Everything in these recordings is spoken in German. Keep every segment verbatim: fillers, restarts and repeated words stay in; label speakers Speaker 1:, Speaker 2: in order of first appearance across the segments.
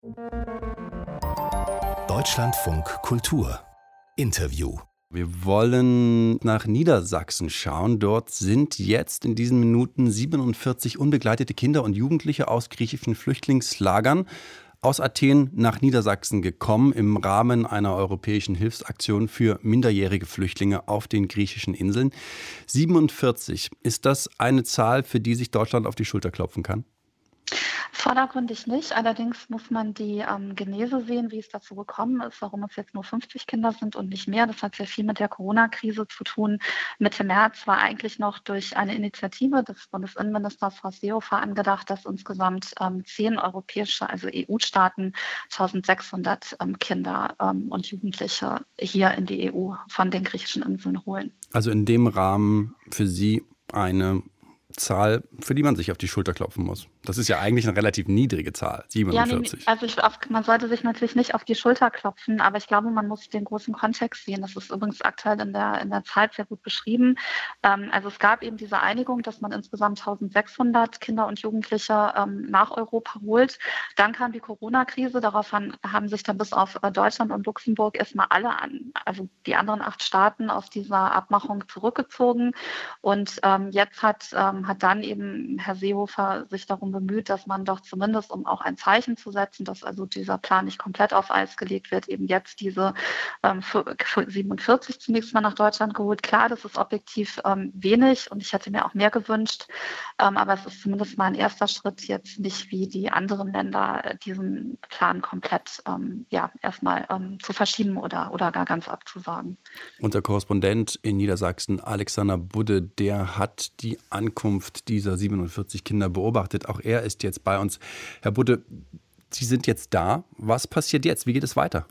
Speaker 1: Deutschlandfunk Kultur Interview.
Speaker 2: Wir wollen nach Niedersachsen schauen. Dort sind jetzt in diesen Minuten siebenundvierzig unbegleitete Kinder und Jugendliche aus griechischen Flüchtlingslagern aus Athen nach Niedersachsen gekommen im Rahmen einer europäischen Hilfsaktion für minderjährige Flüchtlinge auf den griechischen Inseln. siebenundvierzig, ist das eine Zahl, für die sich Deutschland auf die Schulter klopfen kann?
Speaker 3: Vordergründig nicht. Allerdings muss man die ähm, Genese sehen, wie es dazu gekommen ist, warum es jetzt nur fünfzig Kinder sind und nicht mehr. Das hat sehr viel mit der Corona-Krise zu tun. Mitte März war eigentlich noch durch eine Initiative des Bundesinnenministers Horst Seehofer angedacht, dass insgesamt ähm, zehn europäische, also E U-Staaten, eintausendsechshundert ähm, Kinder ähm, und Jugendliche hier in die E U von den griechischen Inseln holen.
Speaker 2: Also in dem Rahmen für Sie eine Zahl, für die man sich auf die Schulter klopfen muss. Das ist ja eigentlich eine relativ niedrige Zahl, siebenundvierzig.
Speaker 3: Ja, nee, also ich, auf, man sollte sich natürlich nicht auf die Schulter klopfen, aber ich glaube, man muss den großen Kontext sehen. Das ist übrigens aktuell in der, in der Zeit sehr gut beschrieben. Ähm, also es gab eben diese Einigung, dass man insgesamt eintausendsechshundert Kinder und Jugendliche ähm, nach Europa holt. Dann kam die Corona-Krise. Daraufhin haben sich dann bis auf Deutschland und Luxemburg erstmal alle an, also die anderen acht Staaten aus dieser Abmachung zurückgezogen. Und ähm, jetzt hat, ähm, hat dann eben Herr Seehofer sich darum bemüht, dass man doch zumindest, um auch ein Zeichen zu setzen, dass also dieser Plan nicht komplett auf Eis gelegt wird, eben jetzt diese ähm, siebenundvierzig zunächst mal nach Deutschland geholt. Klar, das ist objektiv ähm, wenig und ich hätte mir auch mehr gewünscht, ähm, aber es ist zumindest mal ein erster Schritt, jetzt nicht wie die anderen Länder diesen Plan komplett ähm, ja, erstmal ähm, zu verschieben oder, oder gar ganz abzusagen.
Speaker 2: Unser Korrespondent in Niedersachsen, Alexander Budde, der hat die Ankunft dieser siebenundvierzig Kinder beobachtet. Auch er ist jetzt bei uns. Herr Budde, Sie sind jetzt da. Was passiert jetzt? Wie geht es weiter?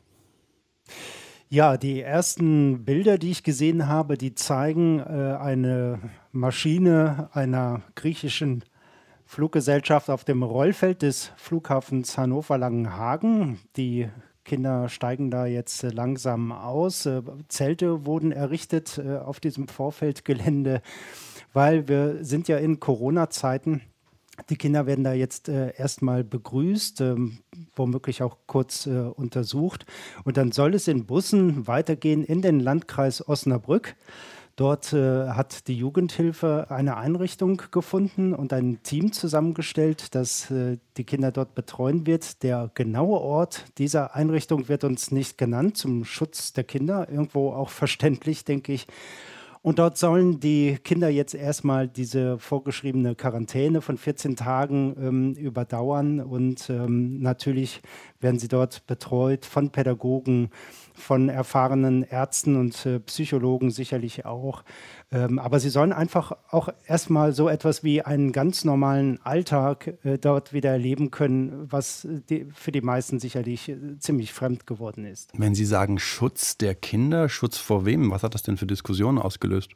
Speaker 4: Ja, die ersten Bilder, die ich gesehen habe, die zeigen äh, eine Maschine einer griechischen Fluggesellschaft auf dem Rollfeld des Flughafens Hannover-Langenhagen. Die Kinder steigen da jetzt äh, langsam aus. Äh, Zelte wurden errichtet äh, auf diesem Vorfeldgelände, weil wir sind ja in Corona-Zeiten. Die Kinder werden da jetzt äh, erstmal begrüßt, ähm, womöglich auch kurz äh, untersucht. Und dann soll es in Bussen weitergehen in den Landkreis Osnabrück. Dort äh, hat die Jugendhilfe eine Einrichtung gefunden und ein Team zusammengestellt, das äh, die Kinder dort betreuen wird. Der genaue Ort dieser Einrichtung wird uns nicht genannt, zum Schutz der Kinder. Irgendwo auch verständlich, denke ich. Und dort sollen die Kinder jetzt erstmal diese vorgeschriebene Quarantäne von vierzehn Tagen ähm, überdauern. Und ähm, natürlich werden sie dort betreut von Pädagogen, von erfahrenen Ärzten und äh, Psychologen sicherlich auch. Ähm, aber sie sollen einfach auch erstmal so etwas wie einen ganz normalen Alltag äh, dort wieder erleben können, was die, für die meisten sicherlich äh, ziemlich fremd geworden ist.
Speaker 2: Wenn Sie sagen Schutz der Kinder, Schutz vor wem? Was hat das denn für Diskussionen ausgelöst?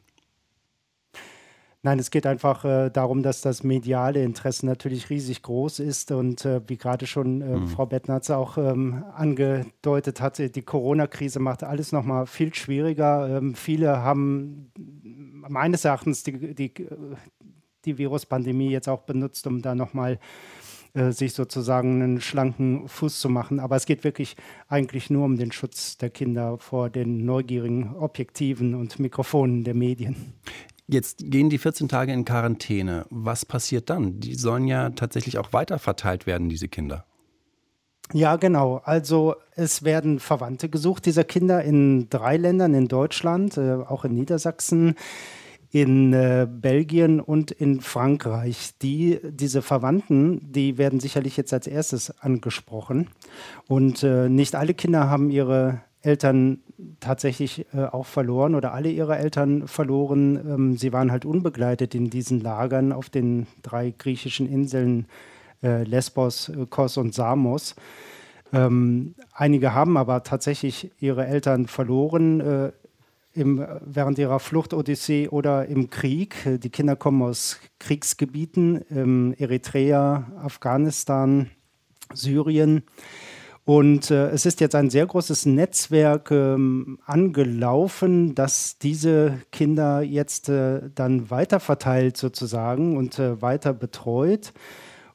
Speaker 4: Nein, es geht einfach äh, darum, dass das mediale Interesse natürlich riesig groß ist und äh, wie gerade schon äh, mhm. Frau Bettnatz auch ähm, angedeutet hatte, die Corona-Krise macht alles noch mal viel schwieriger. Ähm, viele haben meines Erachtens die, die, die Viruspandemie jetzt auch benutzt, um da noch mal äh, sich sozusagen einen schlanken Fuß zu machen. Aber es geht wirklich eigentlich nur um den Schutz der Kinder vor den neugierigen Objektiven und Mikrofonen der Medien.
Speaker 2: Jetzt gehen die vierzehn Tage in Quarantäne. Was passiert dann? Die sollen ja tatsächlich auch weiter verteilt werden, diese Kinder.
Speaker 4: Ja, genau. Also es werden Verwandte gesucht dieser Kinder in drei Ländern, in Deutschland, äh, auch in Niedersachsen, in äh, Belgien und in Frankreich. Die, diese Verwandten, die werden sicherlich jetzt als erstes angesprochen. Und äh, nicht alle Kinder haben ihre Eltern tatsächlich äh, auch verloren oder alle ihre Eltern verloren. Ähm, sie waren halt unbegleitet in diesen Lagern auf den drei griechischen Inseln äh, Lesbos, äh, Kos und Samos. Ähm, einige haben aber tatsächlich ihre Eltern verloren äh, im, während ihrer Flucht-Odyssee oder im Krieg. Die Kinder kommen aus Kriegsgebieten, ähm, Eritrea, Afghanistan, Syrien. Und äh, es ist jetzt ein sehr großes Netzwerk ähm, angelaufen, das diese Kinder jetzt äh, dann weiterverteilt sozusagen und äh, weiter betreut.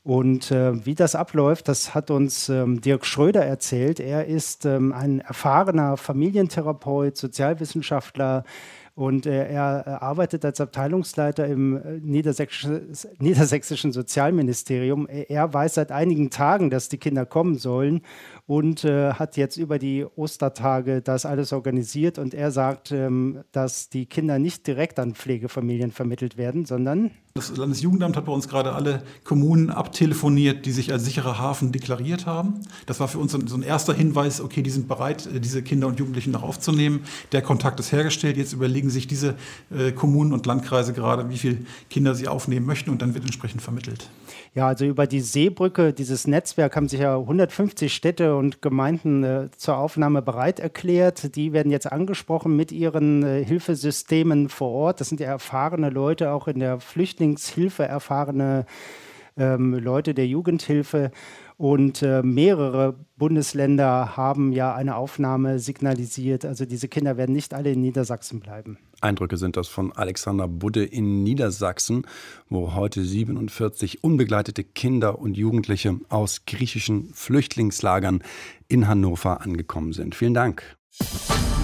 Speaker 4: Und äh, wie das abläuft, das hat uns ähm, Dirk Schröder erzählt. Er ist ähm, ein erfahrener Familientherapeut, Sozialwissenschaftler, und äh, er arbeitet als Abteilungsleiter im äh, niedersächsischen, niedersächsischen Sozialministerium. Er weiß seit einigen Tagen, dass die Kinder kommen sollen und äh, hat jetzt über die Ostertage das alles organisiert. Und er sagt, ähm, dass die Kinder nicht direkt an Pflegefamilien vermittelt werden, sondern...
Speaker 5: Das Landesjugendamt hat bei uns gerade alle Kommunen abtelefoniert, die sich als sicherer Hafen deklariert haben. Das war für uns so ein erster Hinweis, okay, die sind bereit, diese Kinder und Jugendlichen noch aufzunehmen. Der Kontakt ist hergestellt. Jetzt überlegen sich diese äh, Kommunen und Landkreise gerade, wie viele Kinder sie aufnehmen möchten, und dann wird entsprechend vermittelt.
Speaker 4: Ja, also über die Seebrücke, dieses Netzwerk, haben sich ja hundertfünfzig Städte und Gemeinden äh, zur Aufnahme bereit erklärt. Die werden jetzt angesprochen mit ihren äh, Hilfesystemen vor Ort. Das sind ja erfahrene Leute, auch in der Flüchtlingshilfe erfahrene ähm, Leute der Jugendhilfe. Und äh, mehrere Bundesländer haben ja eine Aufnahme signalisiert. Also diese Kinder werden nicht alle in Niedersachsen bleiben.
Speaker 2: Eindrücke sind das von Alexander Budde in Niedersachsen, wo heute siebenundvierzig unbegleitete Kinder und Jugendliche aus griechischen Flüchtlingslagern in Hannover angekommen sind. Vielen Dank.